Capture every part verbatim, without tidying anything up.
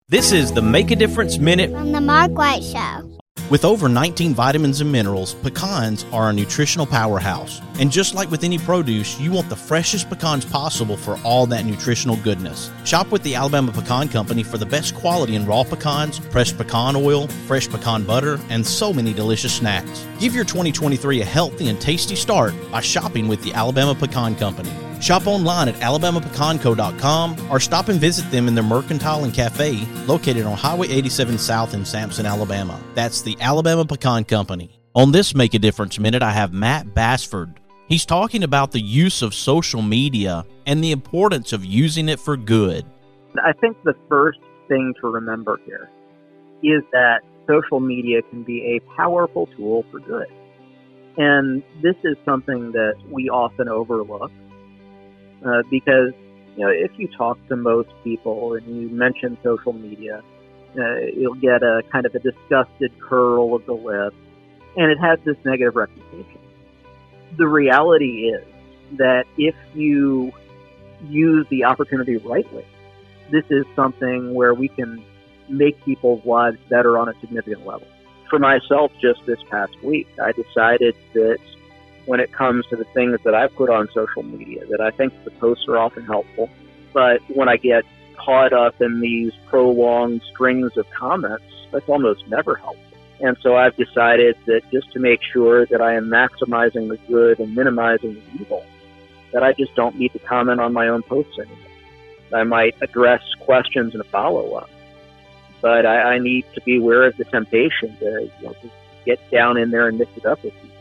This is the Make a Difference Minute from the Mark White Show. With over nineteen vitamins and minerals, pecans are a nutritional powerhouse. And just like with any produce, you want the freshest pecans possible for all that nutritional goodness. Shop with the Alabama Pecan Company for the best quality in raw pecans, pressed pecan oil, fresh pecan butter, and so many delicious snacks. Give your twenty twenty-three a healthy and tasty start by shopping with the Alabama Pecan Company. Shop online at alabama pecan co dot com or stop and visit them in their Mercantile and Cafe located on Highway eighty-seven South in Sampson, Alabama. That's the Alabama Pecan Company. On this Make a Difference Minute, I have Matt Bassford. He's talking about the use of social media and the importance of using it for good. I think the first thing to remember here is that social media can be a powerful tool for good. And this is something that we often overlook. Uh, because, you know, if you talk to most people and you mention social media, uh, you'll get a kind of a disgusted curl of the lip, and it has this negative reputation. The reality is that if you use the opportunity rightly, this is something where we can make people's lives better on a significant level. For myself, just this past week, I decided that when it comes to the things that I put on social media, that I think the posts are often helpful, but when I get caught up in these prolonged strings of comments, that's almost never helpful. And so I've decided that just to make sure that I am maximizing the good and minimizing the evil, that I just don't need to comment on my own posts anymore. I might address questions in a follow-up, but I, I need to be aware of the temptation to, you know, just get down in there and mix it up with people.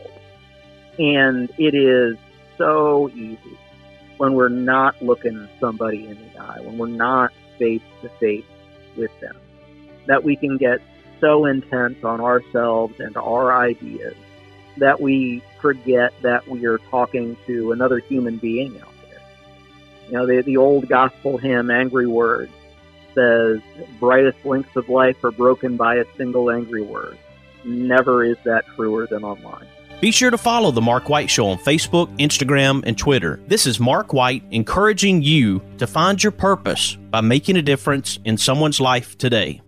And it is so easy when we're not looking somebody in the eye, when we're not face to face with them, that we can get so intent on ourselves and our ideas that we forget that we are talking to another human being out there. You know, the, the old gospel hymn, Angry Words, says, brightest links of life are broken by a single angry word. Never is that truer than online. Be sure to follow The Mark White Show on Facebook, Instagram, and Twitter. This is Mark White encouraging you to find your purpose by making a difference in someone's life today.